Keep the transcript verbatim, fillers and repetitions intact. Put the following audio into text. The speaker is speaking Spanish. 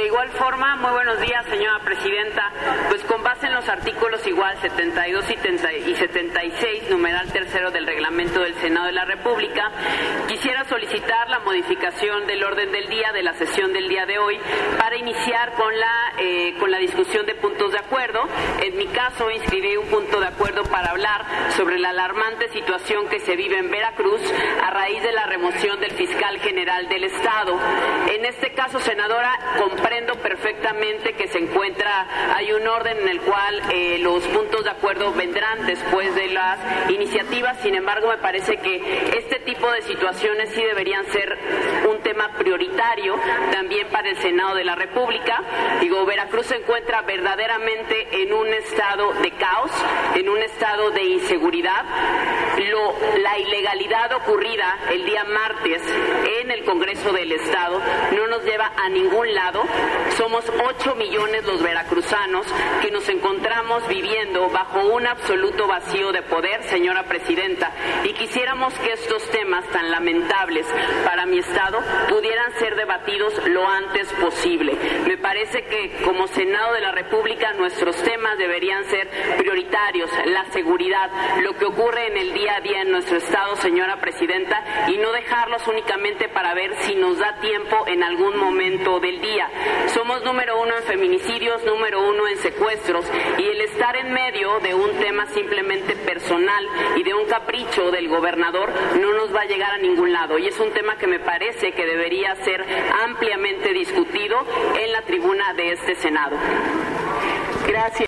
De igual forma, muy buenos días, señora presidenta. Pues con base en los artículos igual setenta y dos y setenta y seis, numeral tercero del reglamento del Senado de la República, quisiera solicitar la modificación del orden del día de la sesión del día de hoy para iniciar con la, eh, con la discusión de puntos de acuerdo. En mi caso, inscribí un punto de acuerdo para hablar sobre la alarmante situación que se vive en Veracruz a raíz de la remoción del fiscal general del Estado. En este caso, senadora, comprendo perfectamente que se encuentra, hay un orden en el cual eh, los puntos de acuerdo vendrán después de las iniciativas. Sin embargo, me parece que este tipo de situaciones sí deberían ser un tema prioritario también para el Senado de la República. Digo, Veracruz se encuentra verdaderamente en un estado de caos, en un estado de inseguridad. Lo, la ilegalidad ocurrida el día martes en el Congreso del Estado no nos lleva a ningún lado. Somos ocho millones los veracruzanos que nos encontramos viviendo bajo un absoluto vacío de poder, señora presidenta, y quisiéramos que estos temas tan lamentables para mi estado pudieran ser debatidos lo antes posible. Me parece que como Senado de la República nuestros temas deberían ser prioritarios, la seguridad, lo que ocurre en el día a día en nuestro estado, señora presidenta, y no dejarlos únicamente para ver si nos da tiempo en algún momento del día. Somos número uno en feminicidios, número uno en secuestros, y el estar en medio de un tema simplemente personal y de un capricho del gobernador no nos va a llegar a ningún lado, y es un tema que me parece que debería ser ampliamente discutido en la tribuna de este Senado. Gracias.